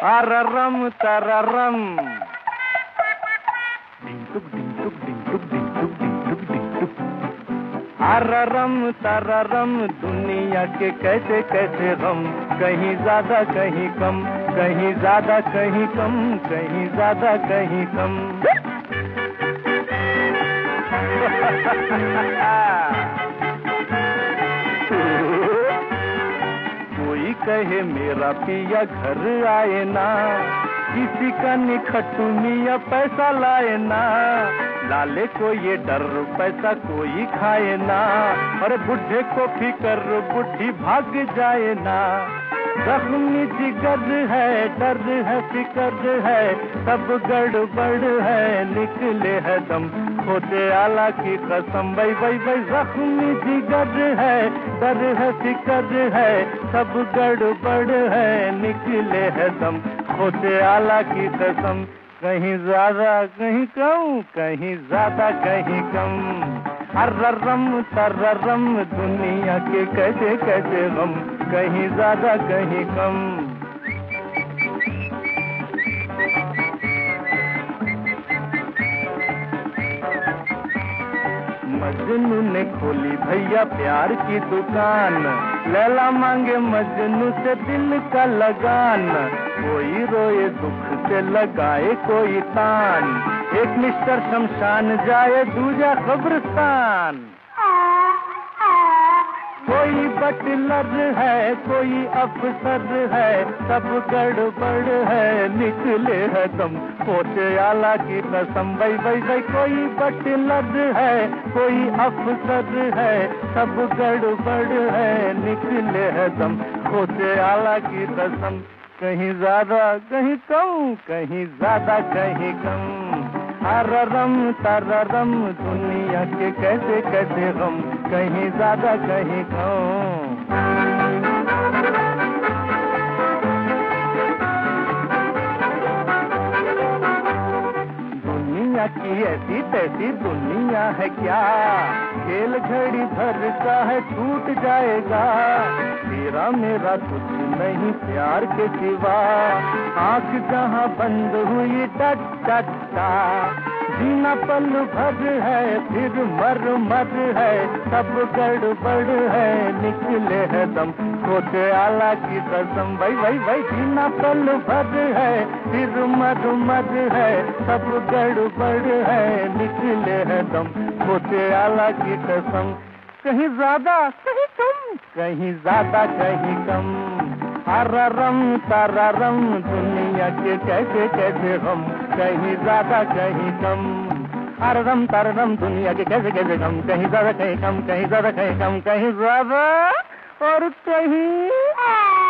Araram tararam. अररम तररम दुनिया के कैसे कैसे गम, कहीं ज्यादा कहीं कम, कहीं ज्यादा कहीं कम, कहीं ज्यादा कहीं कम। कोई कहे मेरा पिया घर आए ना, किसी का निखट्टू मियां पैसा लाए ना, लाले को ये डर पैसा कोई खाए ना, और बुढ़े को फिकर बुढ़ी भाग जाए ना। जख्मी जिगर है, दर्द है, फिकर है, सब गड़बड़ है, निकले है दम, खोटे आला की कसम। भाई भाई भाई जख्मी जिगर है, दर्द है, फिकर है, सब गड़बड़ है, निकले है दम, खोटे आला की कसम। कहीं ज्यादा कहीं कम, कहीं ज्यादा कहीं कम। अररम तररम दुनिया के कैसे कैसे गम, कहीं ज्यादा कहीं कम। मजनू ने खोली भैया प्यार की दुकान, लैला मांगे मजनू से दिल का लगान, कोई रोए दुख से लगाए कोई तान, एक मिस्टर शमशान जाए दूजा कब्रिस्तान। कोई बटलर है, कोई अफसर है, सब गड़बड़ है, निकले है दम, खोटे आला की कसम। भाई भाई भाई कोई बटलर है, कोई अफसर है, सब गड़बड़ है, निकले है दम, खोटे आला की कसम। कहीं ज्यादा कहीं कम, कहीं ज्यादा कहीं कम। अररम तररम दुनिया के कैसे कैसे गम, कहीं ज्यादा कहीं कम। दुनिया की ऐसी तैसी दुनिया है क्या, खेल घड़ी भर का है छूट जाएगा, तेरा मेरा कुछ नहीं प्यार के सिवा, आंख जहां बंद हुई टट टट टा, जीना पल भर है फिर मर मर है, सब गड़बड़ है, निकले है दम, खोटे आला की कसम। भाई भाई भाई जीना पल भर है फिर मर मर है, सब गड़बड़ है, निकले है दम, खोटे आला की कसम। कहीं ज्यादा कहीं कम, कहीं ज्यादा कहीं कम। अररम तररम दुनिया के कैसे कैसे गम, कहीं ज्यादा कहीं कम। अररम तररम दुनिया के कैसे कैसे गम, कहीं ज्यादा कहीं कम, कहीं ज्यादा कहीं कम, कहीं ज्यादा और कहीं